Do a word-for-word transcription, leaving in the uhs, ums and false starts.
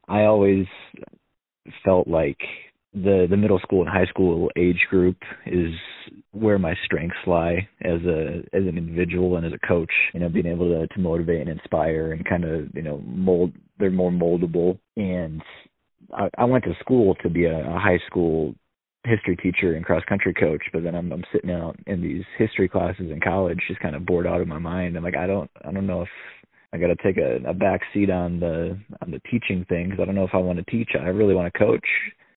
I always felt like the the middle school and high school age group is where my strengths lie as a as an individual and as a coach. You know, being able to to motivate and inspire and kind of, you know, mold. They're more moldable. And I, I went to school to be a, a high school history teacher and cross country coach, but then I'm I'm sitting out in these history classes in college, just kind of bored out of my mind. I'm like, I don't I don't know if I got to take a, a back seat on the on the teaching thing, because I don't know if I want to teach. I really want to coach.